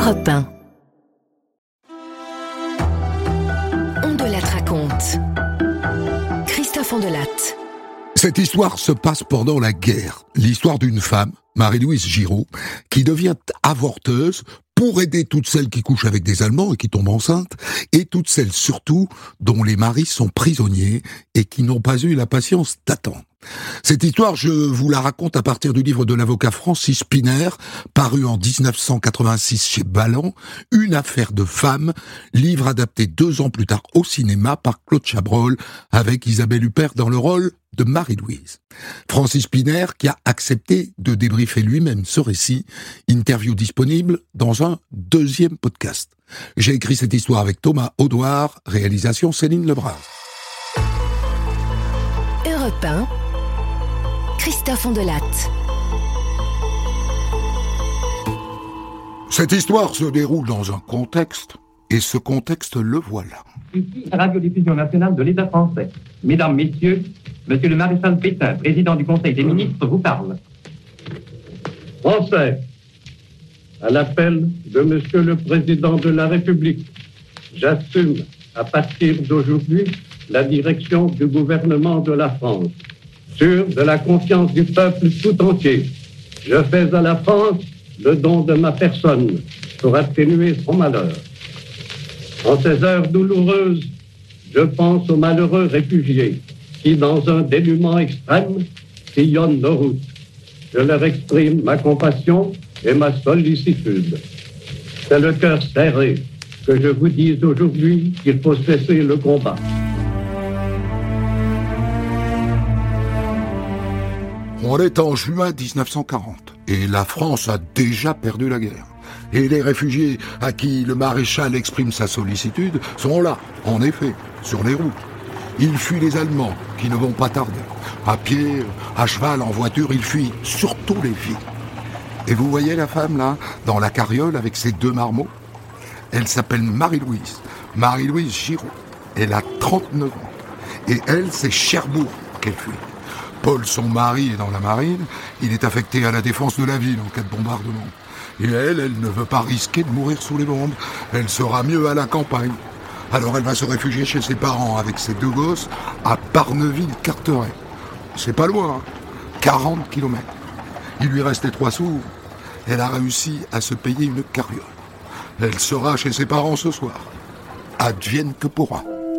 Europe 1. On de Latte raconte. Christophe Ondelatte. Cette histoire se passe pendant la guerre. L'histoire d'une femme, Marie-Louise Giraud, qui devient avorteuse pour aider toutes celles qui couchent avec des Allemands et qui tombent enceintes, et toutes celles surtout dont les maris sont prisonniers et qui n'ont pas eu la patience d'attendre. Cette histoire, je vous la raconte à partir du livre de l'avocat Francis Spinner, paru en 1986 chez Balland, Une affaire de femme, livre adapté 2 ans plus tard au cinéma par Claude Chabrol, avec Isabelle Huppert dans le rôle de Marie-Louise. Francis Spinner qui a accepté de débriefer lui-même ce récit, interview disponible dans un 2e podcast. J'ai écrit cette histoire avec Thomas Audouard, réalisation Céline Lebras. Europe 1. Christophe Ondelatte. Cette histoire se déroule dans un contexte, et ce contexte le voilà. Ici, Radiodiffusion nationale de l'État français. Mesdames, Messieurs, Monsieur le maréchal Pétain, président du Conseil des ministres, vous parle. Français, à l'appel de Monsieur le Président de la République, j'assume à partir d'aujourd'hui la direction du gouvernement de la France. Sûr de la confiance du peuple tout entier, je fais à la France le don de ma personne pour atténuer son malheur. En ces heures douloureuses, je pense aux malheureux réfugiés qui, dans un dénuement extrême, sillonnent nos routes. Je leur exprime ma compassion et ma sollicitude. C'est le cœur serré que je vous dis aujourd'hui qu'il faut cesser le combat. On est en juin 1940, et la France a déjà perdu la guerre. Et les réfugiés à qui le maréchal exprime sa sollicitude sont là, en effet, sur les routes. Ils fuient les Allemands, qui ne vont pas tarder. À pied, à cheval, en voiture, ils fuient surtout les filles. Et vous voyez la femme, là, dans la carriole avec ses 2 marmots? Elle s'appelle Marie-Louise Giraud. Elle a 39 ans. Et elle, c'est Cherbourg qu'elle fuit. Paul, son mari, est dans la marine. Il est affecté à la défense de la ville en cas de bombardement. Et elle ne veut pas risquer de mourir sous les bombes. Elle sera mieux à la campagne. Alors elle va se réfugier chez ses parents avec ses 2 gosses à Barneville-Carteret. C'est pas loin, 40 km. Il lui restait 3 sous. Elle a réussi à se payer une carriole. Elle sera chez ses parents ce soir. Advienne que pourra.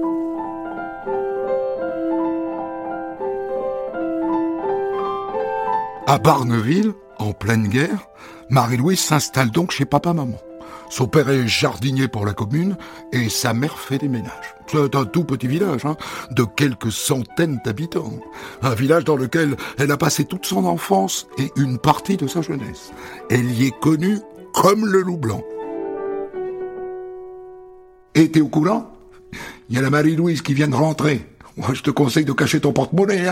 À Barneville, en pleine guerre, Marie-Louise s'installe donc chez papa-maman. Son père est jardinier pour la commune et sa mère fait des ménages. C'est un tout petit village, de quelques centaines d'habitants. Un village dans lequel elle a passé toute son enfance et une partie de sa jeunesse. Elle y est connue comme le loup blanc. Et t'es au courant? Il y a la Marie-Louise qui vient de rentrer. Moi, je te conseille de cacher ton porte-monnaie,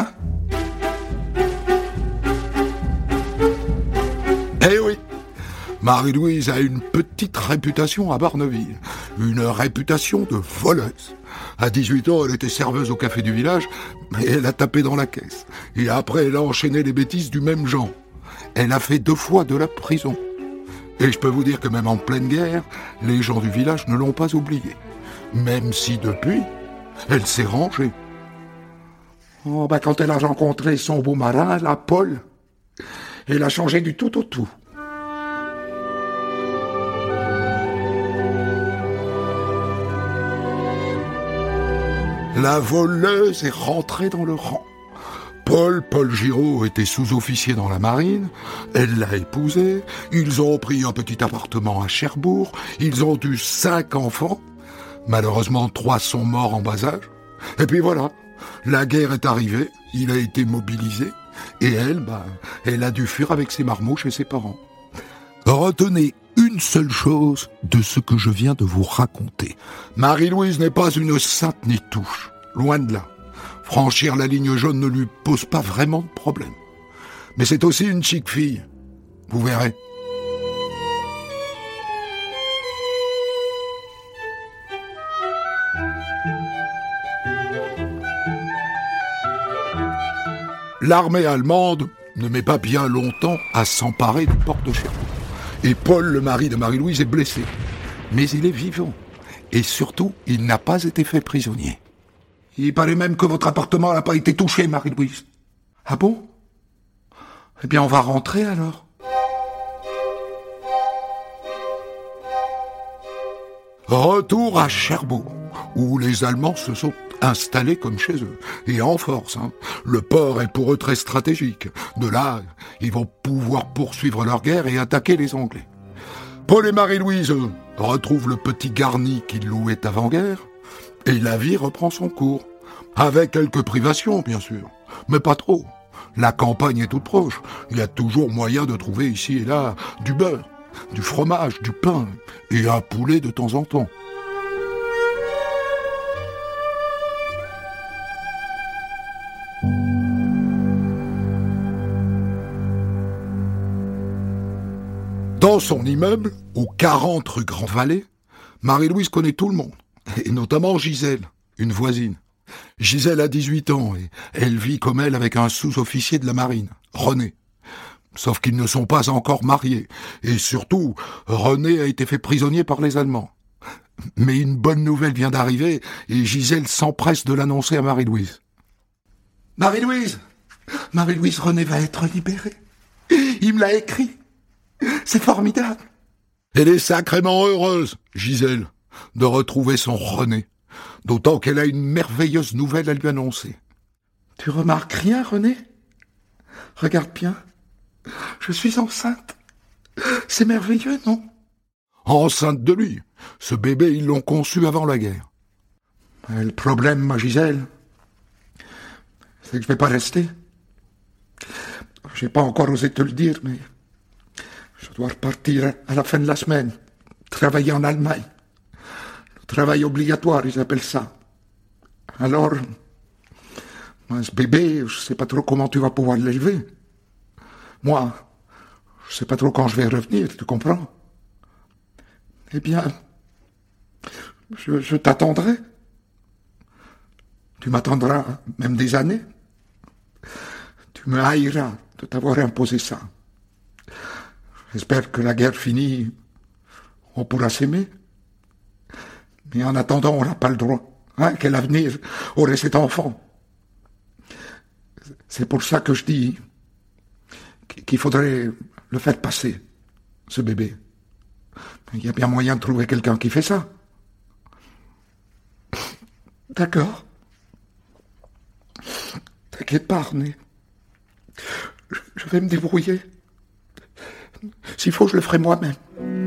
Eh oui, Marie-Louise a une petite réputation à Barneville, une réputation de voleuse. À 18 ans, elle était serveuse au café du village, mais elle a tapé dans la caisse. Et après, elle a enchaîné les bêtises du même genre. Elle a fait 2 fois de la prison. Et je peux vous dire que même en pleine guerre, les gens du village ne l'ont pas oubliée. Même si depuis, elle s'est rangée. Oh, quand elle a rencontré son beau marin, la Paul, elle a changé du tout au tout. La voleuse est rentrée dans le rang. Paul Giraud était sous-officier dans la marine, elle l'a épousé, ils ont pris un petit appartement à Cherbourg, ils ont eu 5 enfants, malheureusement 3 sont morts en bas âge, et puis voilà, la guerre est arrivée, il a été mobilisé, et elle a dû fuir avec ses marmots chez ses parents. Retenez une seule chose de ce que je viens de vous raconter. Marie-Louise n'est pas une sainte ni touche, loin de là. Franchir la ligne jaune ne lui pose pas vraiment de problème. Mais c'est aussi une chic fille, vous verrez. L'armée allemande ne met pas bien longtemps à s'emparer du port de Cherbourg. Et Paul, le mari de Marie-Louise, est blessé. Mais il est vivant. Et surtout, il n'a pas été fait prisonnier. Il paraît même que votre appartement n'a pas été touché, Marie-Louise. Ah bon? Eh bien, on va rentrer alors. Retour à Cherbourg, où les Allemands se sont installés comme chez eux, et en force. Le port est pour eux très stratégique. De là, ils vont pouvoir poursuivre leur guerre et attaquer les Anglais. Paul et Marie-Louise retrouvent le petit garni qu'ils louaient avant-guerre, et la vie reprend son cours. Avec quelques privations, bien sûr, mais pas trop. La campagne est toute proche. Il y a toujours moyen de trouver ici et là du beurre, du fromage, du pain et un poulet de temps en temps. Dans son immeuble, au 40 rue Grand-Valais, Marie-Louise connaît tout le monde, et notamment Gisèle, une voisine. Gisèle a 18 ans et elle vit comme elle avec un sous-officier de la marine, René. Sauf qu'ils ne sont pas encore mariés, et surtout, René a été fait prisonnier par les Allemands. Mais une bonne nouvelle vient d'arriver, et Gisèle s'empresse de l'annoncer à Marie-Louise. Marie-Louise, René va être libéré. Il me l'a écrit. C'est formidable. Elle est sacrément heureuse, Gisèle, de retrouver son René, d'autant qu'elle a une merveilleuse nouvelle à lui annoncer. Tu remarques rien, René? Regarde bien. Je suis enceinte. C'est merveilleux, non? Enceinte de lui. Ce bébé, ils l'ont conçu avant la guerre. Le problème, ma Gisèle, c'est que je vais pas rester. J'ai pas encore osé te le dire, mais je dois repartir à la fin de la semaine, travailler en Allemagne. Le travail obligatoire, ils appellent ça. Alors, ce bébé, je sais pas trop comment tu vas pouvoir l'élever. Moi, je sais pas trop quand je vais revenir, tu comprends? Eh bien, je t'attendrai. Tu m'attendras même des années. Tu me haïras de t'avoir imposé ça. J'espère que la guerre finie, on pourra s'aimer. Mais en attendant, on n'a pas le droit. Quel avenir aurait cet enfant? C'est pour ça que je dis qu'il faudrait le faire passer, ce bébé. Il y a bien moyen de trouver quelqu'un qui fait ça. D'accord. T'inquiète pas, René. Je vais me débrouiller. S'il faut, je le ferai moi-même.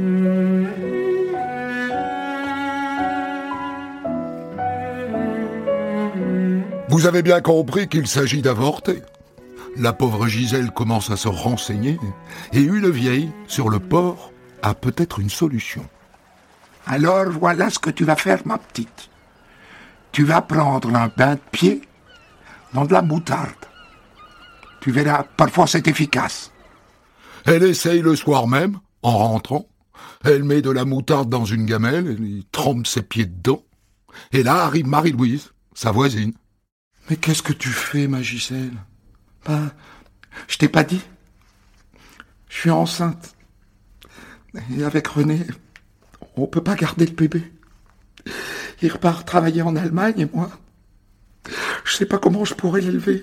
Vous avez bien compris qu'il s'agit d'avorter. La pauvre Gisèle commence à se renseigner et une vieille, sur le port, a peut-être une solution. Alors voilà ce que tu vas faire, ma petite. Tu vas prendre un bain de pied dans de la moutarde. Tu verras, parfois c'est efficace. Elle essaye le soir même, en rentrant. Elle met de la moutarde dans une gamelle, elle trempe ses pieds dedans. Et là arrive Marie-Louise, sa voisine. « Mais qu'est-ce que tu fais, ma Gisèle ? » Je t'ai pas dit. Je suis enceinte. Et avec René, on peut pas garder le bébé. Il repart travailler en Allemagne et moi, je sais pas comment je pourrais l'élever.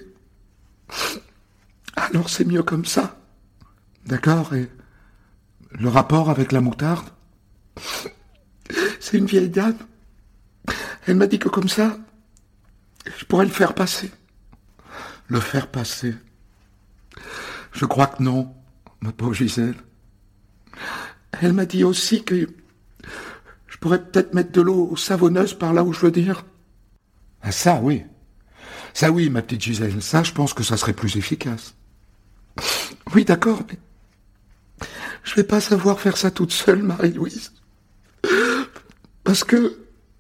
Alors c'est mieux comme ça. D'accord, et le rapport avec la moutarde, c'est une vieille dame. Elle m'a dit que comme ça, je pourrais le faire passer. Le faire passer. Je crois que non, ma pauvre Gisèle. Elle m'a dit aussi que je pourrais peut-être mettre de l'eau savonneuse par là où je veux dire. Ah ça oui. Ça oui, ma petite Gisèle. Ça, je pense que ça serait plus efficace. Oui, d'accord, mais je vais pas savoir faire ça toute seule, Marie-Louise. Parce que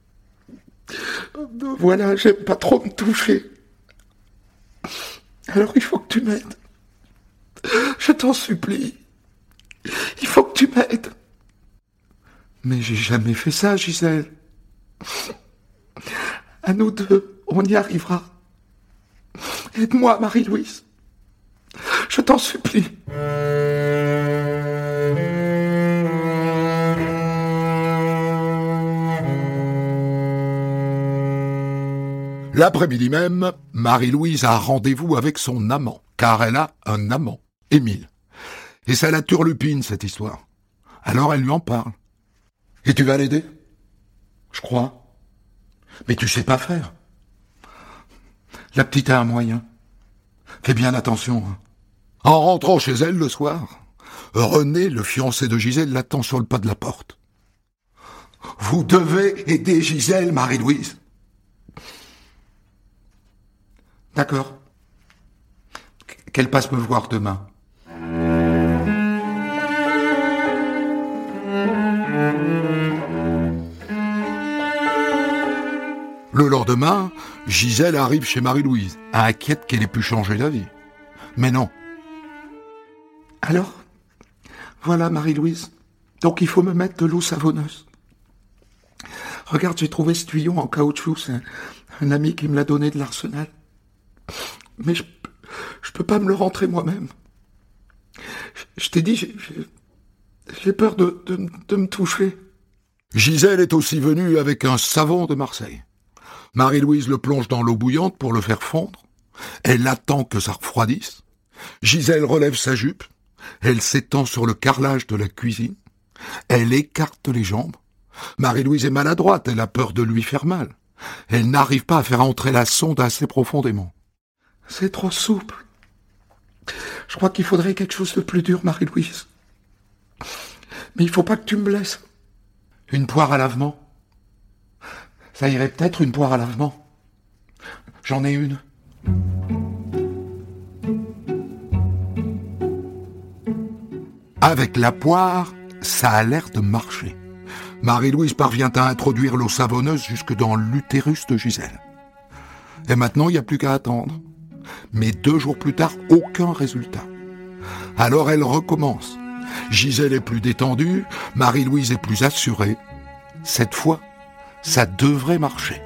voilà, j'aime pas trop me toucher. Alors il faut que tu m'aides. Je t'en supplie. Il faut que tu m'aides. Mais j'ai jamais fait ça, Gisèle. À nous deux, on y arrivera. Aide-moi, Marie-Louise. Je t'en supplie. L'après-midi même, Marie-Louise a rendez-vous avec son amant, car elle a un amant, Émile. Et ça la turlupine, cette histoire. Alors elle lui en parle. « Et tu vas l'aider ?»« Je crois. Mais tu sais pas faire. La petite a un moyen. Fais bien attention. Hein. » En rentrant chez elle le soir, René, le fiancé de Gisèle, l'attend sur le pas de la porte. « Vous devez aider Gisèle, Marie-Louise. » D'accord. Qu'elle passe me voir demain. Le lendemain, Gisèle arrive chez Marie-Louise, inquiète qu'elle ait pu changer d'avis. Mais non. Alors, voilà Marie-Louise. Donc il faut me mettre de l'eau savonneuse. Regarde, j'ai trouvé ce tuyau en caoutchouc. C'est un ami qui me l'a donné de l'Arsenal. Mais je peux pas me le rentrer moi-même. Je t'ai dit, j'ai peur de me toucher. Gisèle est aussi venue avec un savon de Marseille. Marie-Louise le plonge dans l'eau bouillante pour le faire fondre. Elle attend que ça refroidisse. Gisèle relève sa jupe. Elle s'étend sur le carrelage de la cuisine. Elle écarte les jambes. Marie-Louise est maladroite, elle a peur de lui faire mal. Elle n'arrive pas à faire entrer la sonde assez profondément. C'est trop souple. Je crois qu'il faudrait quelque chose de plus dur, Marie-Louise. Mais il faut pas que tu me blesses. Une poire à lavement. Ça irait peut-être, une poire à lavement. J'en ai une. Avec la poire, ça a l'air de marcher. Marie-Louise parvient à introduire l'eau savonneuse jusque dans l'utérus de Gisèle. Et maintenant, il n'y a plus qu'à attendre. Mais 2 jours plus tard, aucun résultat. Alors elle recommence. Gisèle est plus détendue, Marie-Louise est plus assurée. Cette fois, ça devrait marcher.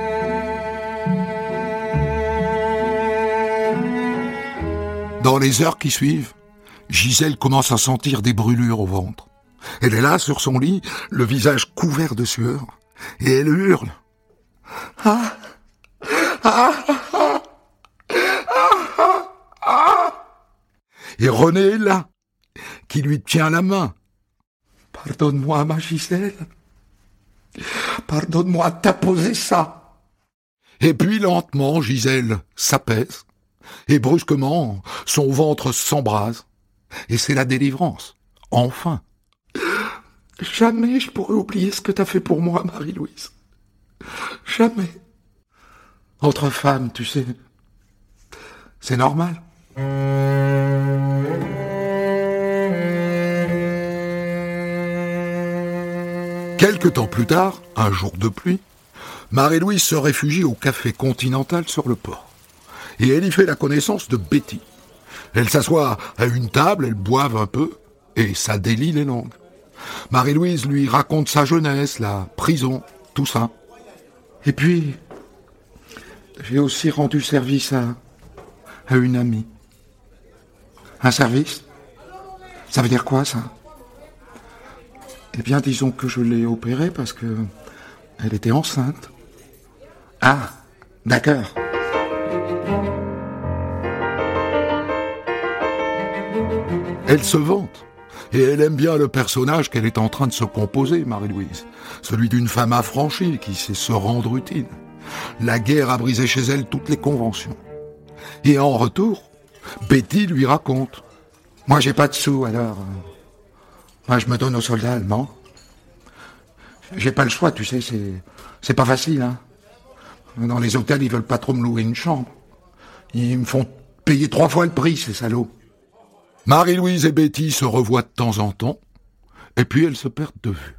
Dans les heures qui suivent, Gisèle commence à sentir des brûlures au ventre. Elle est là, sur son lit, le visage couvert de sueur, et elle hurle. « Ah, ah, ah, ah, ah. Et René est là, qui lui tient la main. « Pardonne-moi, ma Gisèle. Pardonne-moi, t'as posé ça. » Et puis lentement, Gisèle s'apaise, et brusquement, son ventre s'embrase. Et c'est la délivrance, enfin. Jamais je pourrais oublier ce que t'as fait pour moi, Marie-Louise. Jamais. Entre femmes, tu sais, c'est normal. Quelque temps plus tard, un jour de pluie, Marie-Louise se réfugie au café Continental sur le port. Et elle y fait la connaissance de Betty. Elle s'assoit à une table, elle boive un peu, et ça délie les langues. Marie-Louise lui raconte sa jeunesse, la prison, tout ça. Et puis, j'ai aussi rendu service à une amie. Un service? Ça veut dire quoi, ça? Eh bien, disons que je l'ai opérée parce que elle était enceinte. Ah, d'accord. Elle se vante. Et elle aime bien le personnage qu'elle est en train de se composer, Marie-Louise. Celui d'une femme affranchie qui sait se rendre utile. La guerre a brisé chez elle toutes les conventions. Et en retour, Betty lui raconte. Moi, j'ai pas de sous, alors... moi, je me donne aux soldats allemands. J'ai pas le choix, tu sais, c'est pas facile, hein. Dans les hôtels, ils veulent pas trop me louer une chambre. Ils me font payer 3 fois le prix, ces salauds. Marie-Louise et Betty se revoient de temps en temps, et puis elles se perdent de vue.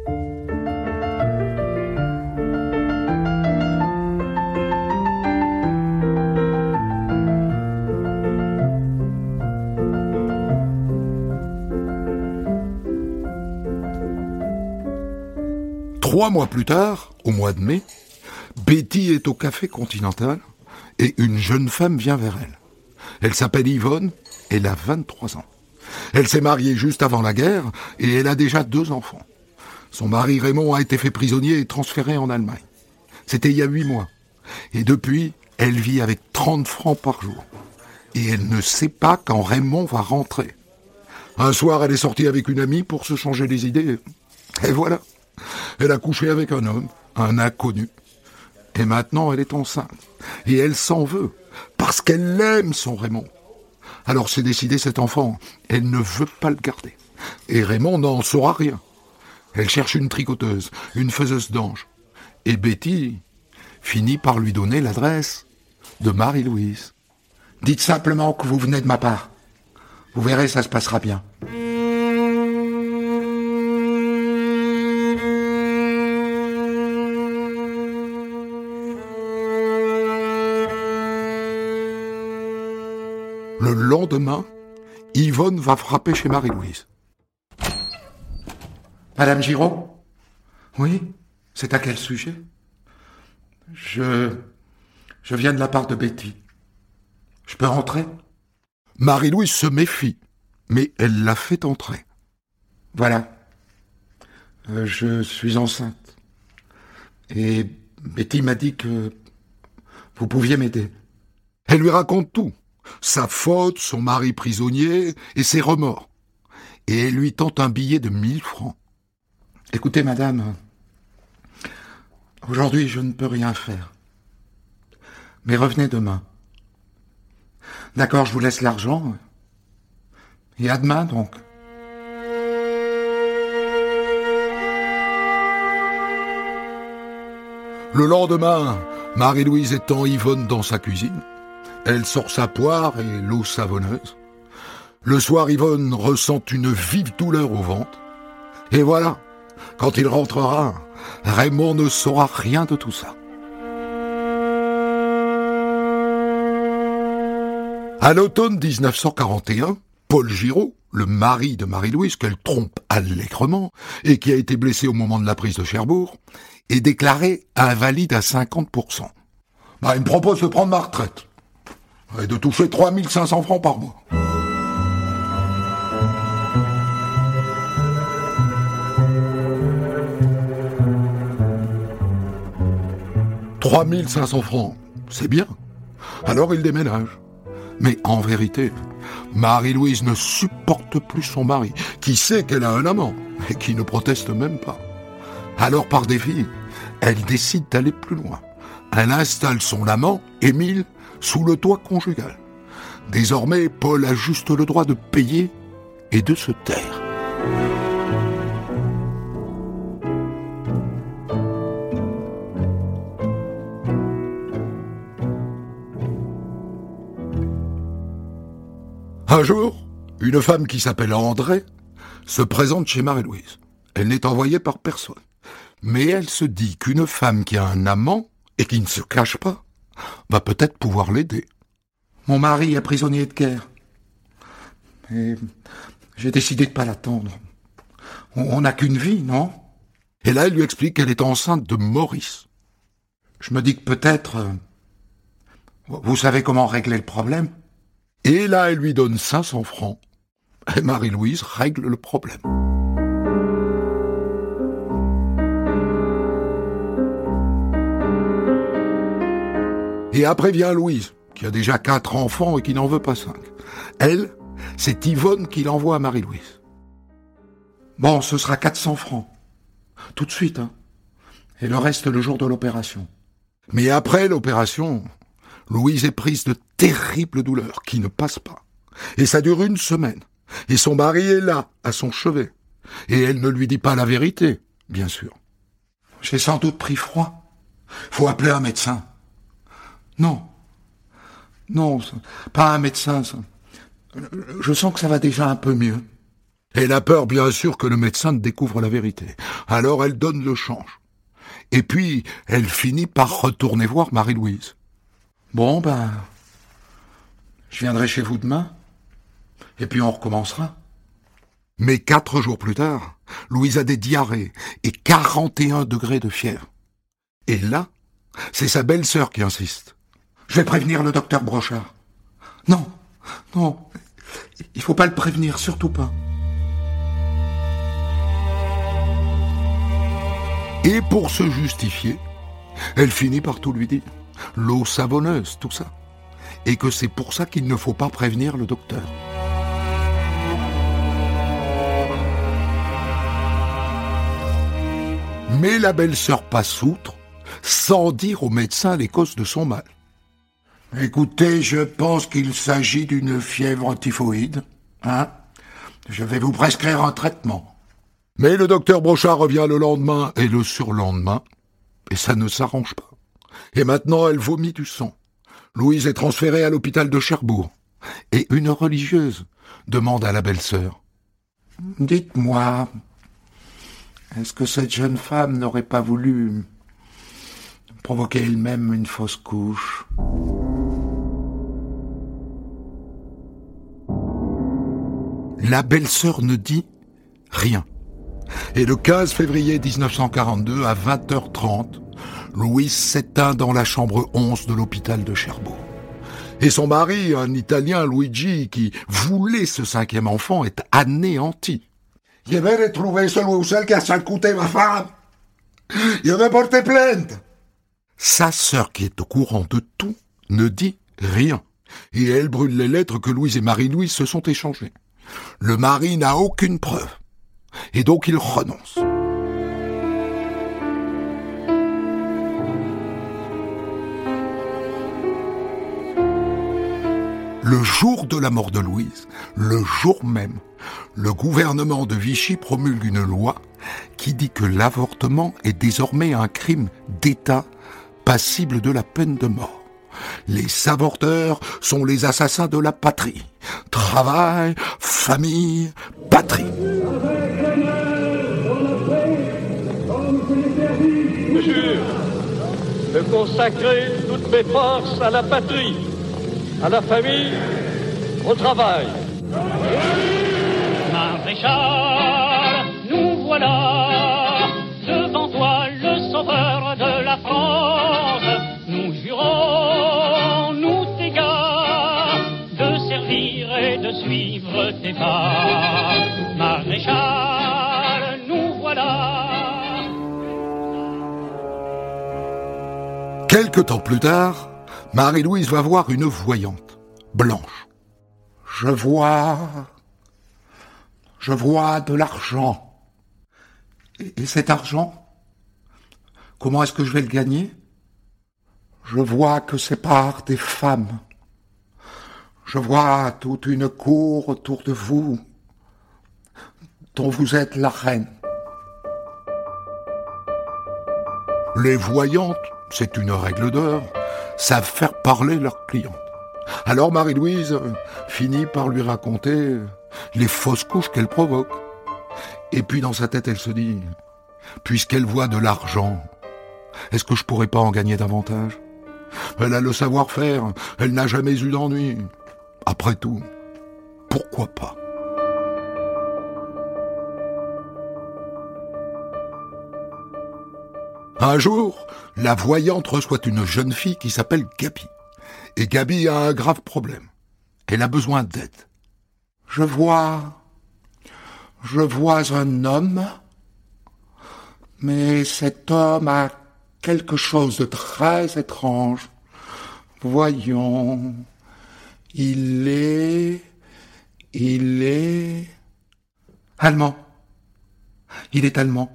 Trois mois plus tard, au mois de mai, Betty est au café Continental et une jeune femme vient vers elle. Elle s'appelle Yvonne, elle a 23 ans. Elle s'est mariée juste avant la guerre et elle a déjà 2 enfants. Son mari Raymond a été fait prisonnier et transféré en Allemagne. C'était il y a 8 mois. Et depuis, elle vit avec 30 francs par jour. Et elle ne sait pas quand Raymond va rentrer. Un soir, elle est sortie avec une amie pour se changer les idées. Et voilà. Elle a couché avec un homme, un inconnu. Et maintenant, elle est enceinte. Et elle s'en veut, parce qu'elle aime son Raymond. Alors c'est décidé, cet enfant, elle ne veut pas le garder. Et Raymond n'en saura rien. Elle cherche une tricoteuse, une faiseuse d'ange. Et Betty finit par lui donner l'adresse de Marie-Louise. Dites simplement que vous venez de ma part. Vous verrez, ça se passera bien. Le lendemain, Yvonne va frapper chez Marie-Louise. Madame Giraud ? Oui, c'est à quel sujet ? Je viens de la part de Betty. Je peux rentrer ? Marie-Louise se méfie, mais elle l'a fait entrer. Voilà. Je suis enceinte. Et Betty m'a dit que vous pouviez m'aider. Elle lui raconte tout. Sa faute, son mari prisonnier et ses remords. Et elle lui tente un billet de 1000 francs. Écoutez, madame, aujourd'hui je ne peux rien faire. Mais revenez demain. D'accord, je vous laisse l'argent. Et à demain, donc. Le lendemain, Marie-Louise étend Yvonne dans sa cuisine. Elle sort sa poire et l'eau savonneuse. Le soir, Yvonne ressent une vive douleur au ventre. Et voilà, quand il rentrera, Raymond ne saura rien de tout ça. À l'automne 1941, Paul Giraud, le mari de Marie-Louise qu'elle trompe allègrement et qui a été blessé au moment de la prise de Cherbourg, est déclaré invalide à 50%. Il me propose de prendre ma retraite et de toucher 3500 francs par mois. « 3500 francs, c'est bien. » Alors il déménage. Mais en vérité, Marie-Louise ne supporte plus son mari, qui sait qu'elle a un amant, et qui ne proteste même pas. Alors par défi, elle décide d'aller plus loin. Elle installe son amant, Émile, sous le toit conjugal. Désormais, Paul a juste le droit de payer et de se taire. Un jour, une femme qui s'appelle André se présente chez Marie-Louise. Elle n'est envoyée par personne. Mais elle se dit qu'une femme qui a un amant et qui ne se cache pas va peut-être pouvoir l'aider. Mon mari est prisonnier de guerre. Et j'ai décidé de pas l'attendre. On n'a qu'une vie, non ? Et là, elle lui explique qu'elle est enceinte de Maurice. Je me dis que peut-être... vous savez comment régler le problème ? Et là, elle lui donne 500 francs. Et Marie-Louise règle le problème. Et après vient Louise, qui a déjà 4 enfants et qui n'en veut pas 5. Elle, c'est Yvonne qui l'envoie à Marie-Louise. Bon, ce sera 400 francs. Tout de suite, hein. Et le reste le jour de l'opération. Mais après l'opération, Louise est prise de terribles douleurs qui ne passent pas. Et ça dure 1 semaine. Et son mari est là, à son chevet. Et elle ne lui dit pas la vérité, bien sûr. J'ai sans doute pris froid. Faut appeler un médecin. Non, pas un médecin. Je sens que ça va déjà un peu mieux. Elle a peur, bien sûr, que le médecin découvre la vérité. Alors elle donne le change. Et puis, elle finit par retourner voir Marie-Louise. Bon, je viendrai chez vous demain, et puis on recommencera. Mais 4 jours plus tard, Louise a des diarrhées et 41 degrés de fièvre. Et là, c'est sa belle-sœur qui insiste. Je vais prévenir le docteur Brochard. Non, il faut pas le prévenir, surtout pas. Et pour se justifier, elle finit par tout lui dire. l'eau savonneuse, tout ça. Et que c'est pour ça qu'il ne faut pas prévenir le docteur. Mais la belle-sœur passe outre, sans dire au médecin les causes de son mal. Écoutez, je pense qu'il s'agit d'une fièvre typhoïde. Je vais vous prescrire un traitement. Mais le docteur Brochard revient le lendemain et le surlendemain, et ça ne s'arrange pas. Et maintenant, elle vomit du sang. Louise est transférée à l'hôpital de Cherbourg. Et une religieuse demande à la belle-sœur. « Dites-moi, est-ce que cette jeune femme n'aurait pas voulu provoquer elle-même une fausse couche ?» La belle-sœur ne dit rien. Et le 15 février 1942, à 20h30, Louise s'éteint dans la chambre 11 de l'hôpital de Cherbourg. Et son mari, un Italien, Luigi, qui voulait ce 5e enfant, est anéanti. « Je vais retrouver celui ou celle qui a saluté ma femme. Je vais porter plainte. » Sa sœur, qui est au courant de tout, ne dit rien. Et elle brûle les lettres que Louise et Marie-Louise se sont échangées. Le mari n'a aucune preuve. Et donc il renonce. Le jour de la mort de Louise, le jour même, le gouvernement de Vichy promulgue une loi qui dit que l'avortement est désormais un crime d'État passible de la peine de mort. Les avorteurs sont les assassins de la patrie. Travail, famille, patrie. Je jure de consacrer toutes mes forces à la patrie, à la famille, au travail. Maréchal, nous voilà devant toi, le sauveur de la France. Nous jurons, nous t'égards, de servir et de suivre tes pas. Maréchal, nous voilà. Quelque temps plus tard, Marie-Louise va voir une voyante, blanche. Je vois de l'argent. Et cet argent, comment est-ce que je vais le gagner ? Je vois que c'est par des femmes. Je vois toute une cour autour de vous, dont vous êtes la reine. Les voyantes, c'est une règle d'or, savent faire parler leurs clientes. Alors Marie-Louise finit par lui raconter les fausses couches qu'elle provoque. Et puis dans sa tête, elle se dit, puisqu'elle voit de l'argent, est-ce que je pourrais pas en gagner davantage ? Elle a le savoir-faire, elle n'a jamais eu d'ennui. Après tout, pourquoi pas ? Un jour, la voyante reçoit une jeune fille qui s'appelle Gabi. Et Gabi a un grave problème. Elle a besoin d'aide. Je vois un homme, mais cet homme a quelque chose de très étrange. Voyons, il est allemand. Il est allemand.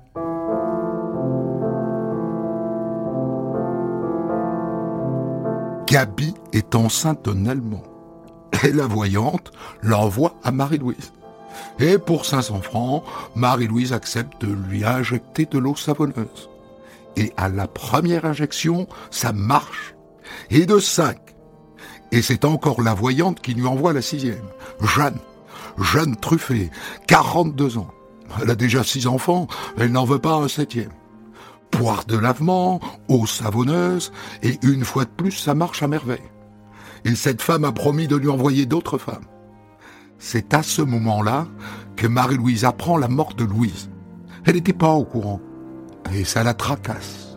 Gabi est enceinte d'un Allemand. Et la voyante l'envoie à Marie-Louise. Et pour 500 francs, Marie-Louise accepte de lui injecter de l'eau savonneuse. Et à la première injection, ça marche. Et de 5. Et c'est encore la voyante qui lui envoie la 6e. Jeanne Truffet, 42 ans. Elle a déjà 6 enfants, elle n'en veut pas un 7e. Poire de lavement, eau savonneuse, et une fois de plus, ça marche à merveille. Et cette femme a promis de lui envoyer d'autres femmes. C'est à ce moment-là que Marie-Louise apprend la mort de Louise. Elle n'était pas au courant, et ça la tracasse.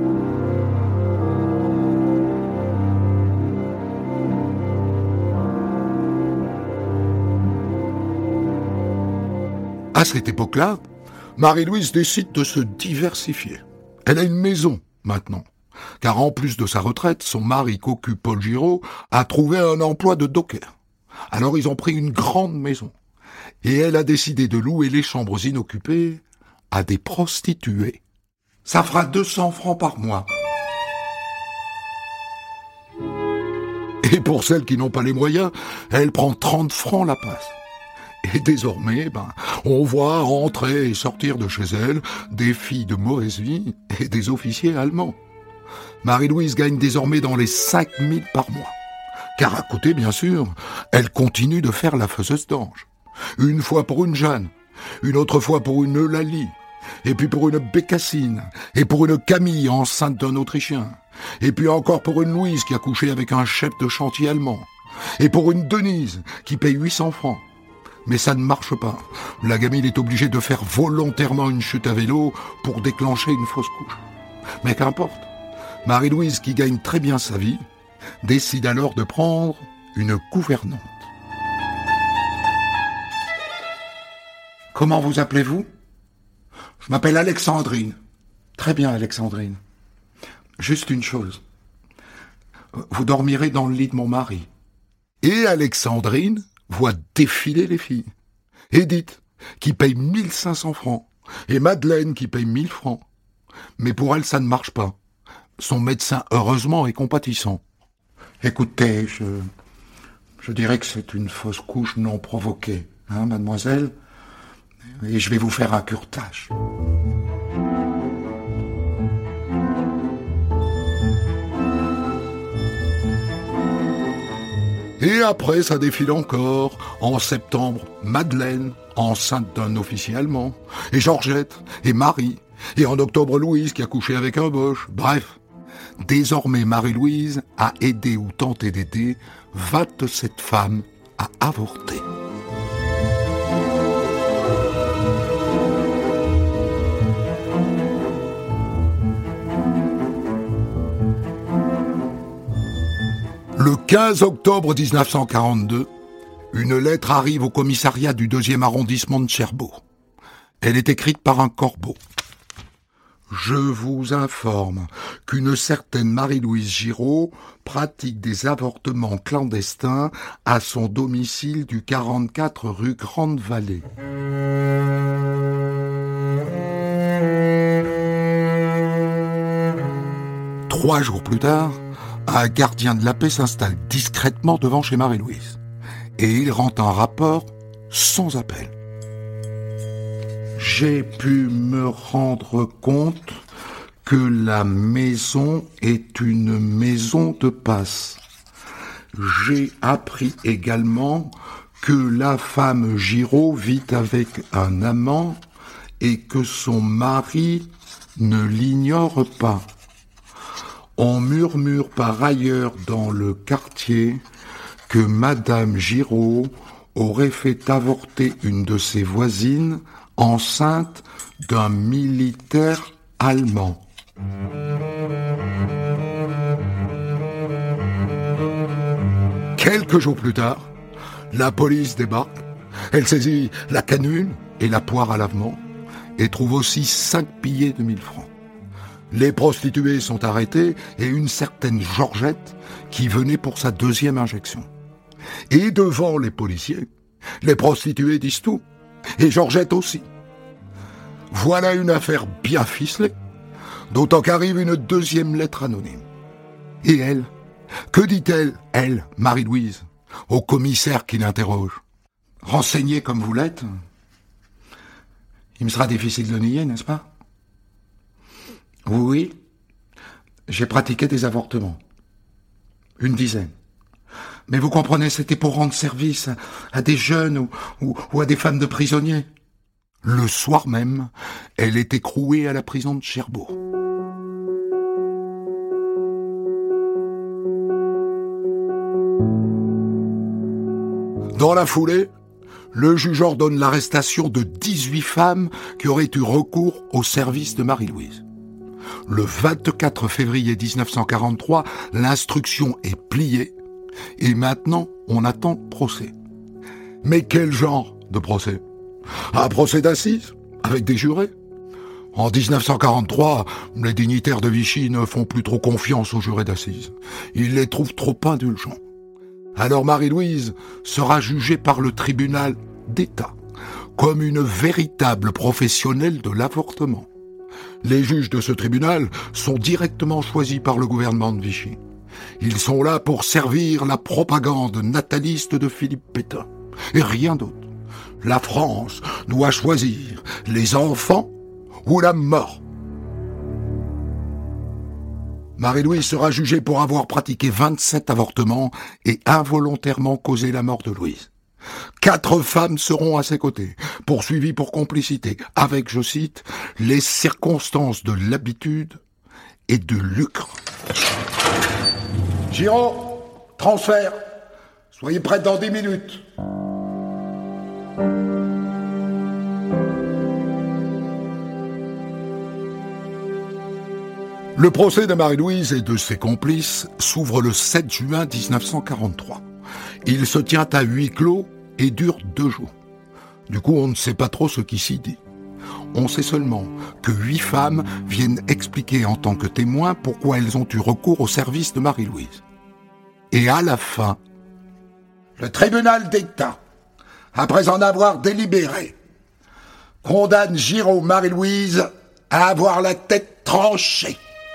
À cette époque-là, Marie-Louise décide de se diversifier. Elle a une maison, maintenant. car en plus de sa retraite, son mari cocu Paul Giraud a trouvé un emploi de docker. Alors ils ont pris une grande maison, et elle a décidé de louer les chambres inoccupées à des prostituées. Ça fera 200 francs par mois. Et pour celles qui n'ont pas les moyens, elle prend 30 francs la passe. Et désormais, on voit entrer et sortir de chez elle des filles de mauvaise vie et des officiers allemands. Marie-Louise gagne désormais dans les 5 000 par mois. Car à côté, bien sûr, elle continue de faire la faiseuse d'ange. Une fois pour une Jeanne, une autre fois pour une Eulalie, et puis pour une Bécassine, et pour une Camille enceinte d'un Autrichien, et puis encore pour une Louise qui a couché avec un chef de chantier allemand, et pour une Denise qui paye 800 francs. Mais ça ne marche pas. La gamine est obligée de faire volontairement une chute à vélo pour déclencher une fausse couche. Mais qu'importe, Marie-Louise, qui gagne très bien sa vie, décide alors de prendre une gouvernante. Comment vous appelez-vous ? Je m'appelle Alexandrine. Très bien, Alexandrine. Juste une chose. Vous dormirez dans le lit de mon mari. Et Alexandrine voit défiler les filles. Edith, qui paye 1500 francs, et Madeleine, qui paye 1000 francs. Mais pour elle, ça ne marche pas. Son médecin, heureusement, est compatissant. Écoutez, je dirais que c'est une fausse couche non provoquée, hein, mademoiselle ? Et je vais vous faire un curetage. Et après, ça défile encore. En septembre, Madeleine, enceinte d'un officier allemand, et Georgette, et Marie, et en octobre, Louise, qui a couché avec un Boche. Bref, désormais, Marie-Louise a aidé ou tenté d'aider 27 femmes à avorter. Le 15 octobre 1942, une lettre arrive au commissariat du 2e arrondissement de Cherbourg. Elle est écrite par un corbeau. Je vous informe qu'une certaine Marie-Louise Giraud pratique des avortements clandestins à son domicile du 44 rue Grande-Vallée. Trois jours plus tard, un gardien de la paix s'installe discrètement devant chez Marie-Louise. Et il rend un rapport sans appel. J'ai pu me rendre compte que la maison est une maison de passe. J'ai appris également que la femme Giraud vit avec un amant et que son mari ne l'ignore pas. On murmure par ailleurs dans le quartier que Madame Giraud aurait fait avorter une de ses voisines enceinte d'un militaire allemand. Quelques jours plus tard, la police débarque. Elle saisit la canule et la poire à lavement et trouve aussi 5 billets de 1000 francs. Les prostituées sont arrêtées et une certaine Georgette qui venait pour sa 2e injection. Et devant les policiers, les prostituées disent tout, et Georgette aussi. Voilà une affaire bien ficelée, d'autant qu'arrive une 2e lettre anonyme. Et elle, que dit-elle, elle, Marie-Louise, au commissaire qui l'interroge ? Renseignée comme vous l'êtes, il me sera difficile de le nier, n'est-ce pas ? Oui, j'ai pratiqué des avortements. Une dizaine. Mais vous comprenez, c'était pour rendre service à des jeunes ou à des femmes de prisonniers. Le soir même, elle est écrouée à la prison de Cherbourg. Dans la foulée, le juge ordonne l'arrestation de 18 femmes qui auraient eu recours au service de Marie-Louise. Le 24 février 1943, l'instruction est pliée et maintenant on attend procès. Mais quel genre de procès ? Un procès d'assises, avec des jurés ? En 1943, les dignitaires de Vichy ne font plus trop confiance aux jurés d'assises. Ils les trouvent trop indulgents. Alors Marie-Louise sera jugée par le tribunal d'État comme une véritable professionnelle de l'avortement. Les juges de ce tribunal sont directement choisis par le gouvernement de Vichy. Ils sont là pour servir la propagande nataliste de Philippe Pétain. Et rien d'autre. La France doit choisir les enfants ou la mort. Marie-Louise sera jugée pour avoir pratiqué 27 avortements et involontairement causé la mort de Louise. 4 femmes seront à ses côtés, poursuivies pour complicité, avec, je cite, « les circonstances de l'habitude et de lucre ». Giraud, transfert. Soyez prêts dans 10 minutes. Le procès de Marie-Louise et de ses complices s'ouvre le 7 juin 1943. Il se tient à huis clos et dure 2 jours. Du coup, on ne sait pas trop ce qui s'y dit. On sait seulement que 8 femmes viennent expliquer en tant que témoins pourquoi elles ont eu recours au service de Marie-Louise. Et à la fin, le tribunal d'État, après en avoir délibéré, condamne Giraud Marie-Louise à avoir la tête tranchée.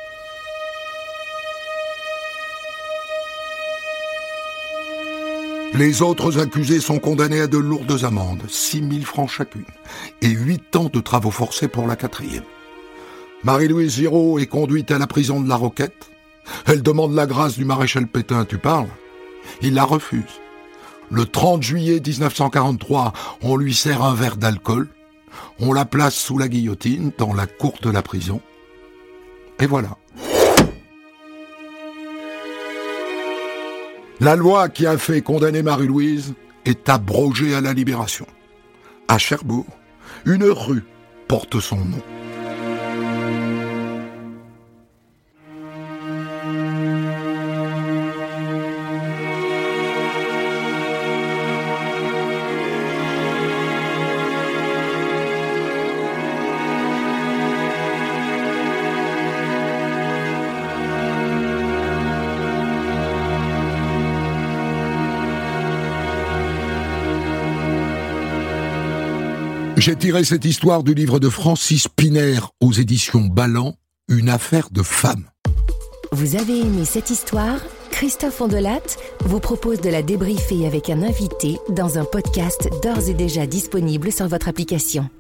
Les autres accusés sont condamnés à de lourdes amendes, 6 000 francs chacune, et 8 ans de travaux forcés pour la 4e. Marie-Louise Giraud est conduite à la prison de la Roquette. Elle demande la grâce du maréchal Pétain, tu parles ? Il la refuse. Le 30 juillet 1943, on lui sert un verre d'alcool, on la place sous la guillotine dans la cour de la prison, et voilà. La loi qui a fait condamner Marie-Louise est abrogée à la Libération. À Cherbourg, une rue porte son nom. J'ai tiré cette histoire du livre de Francis Piner aux éditions Balland, Une affaire de femme. Vous avez aimé cette histoire ? Christophe Ondelat vous propose de la débriefer avec un invité dans un podcast d'ores et déjà disponible sur votre application.